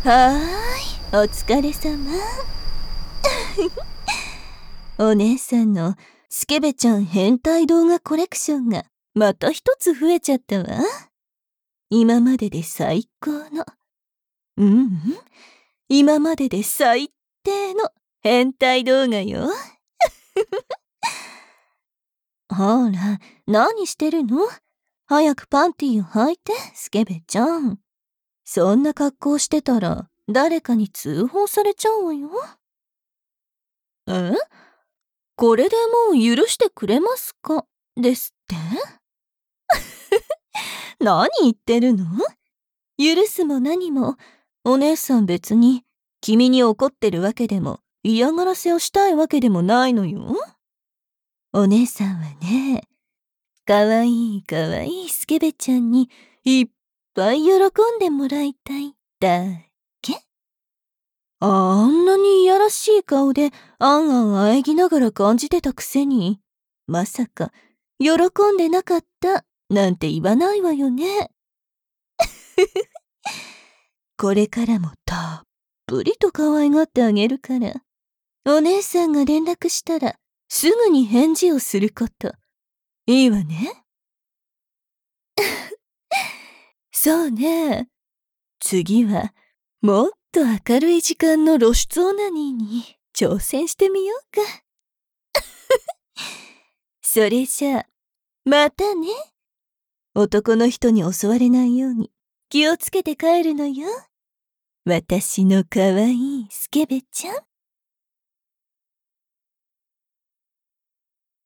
はーい、お疲れ様。お姉さんのスケベちゃん変態動画コレクションがまた一つ増えちゃったわ。今までで最高の、今までで最低の変態動画よ。ほら、何してるの？早くパンティーを履いて、スケベちゃん。そんな格好してたら誰かに通報されちゃうわよ。え？これでもう許してくれますかですって？何言ってるの？許すも何も、お姉さん別に君に怒ってるわけでも嫌がらせをしたいわけでもないのよ。お姉さんはね、かわいいかわいいスケベちゃんにいっぱい喜んでもらいたいだけ。あんなにいやらしい顔であんあんあえぎながら感じてたくせに、まさか喜んでなかったなんて言わないわよね。これからもたっぷりと可愛がってあげるから、お姉さんが連絡したらすぐに返事をすること。いいわね。そうね。次はもっと明るい時間の露出オナニーに挑戦してみようか。それじゃあ、またね。男の人に襲われないように気をつけて帰るのよ。私の可愛いスケベちゃん。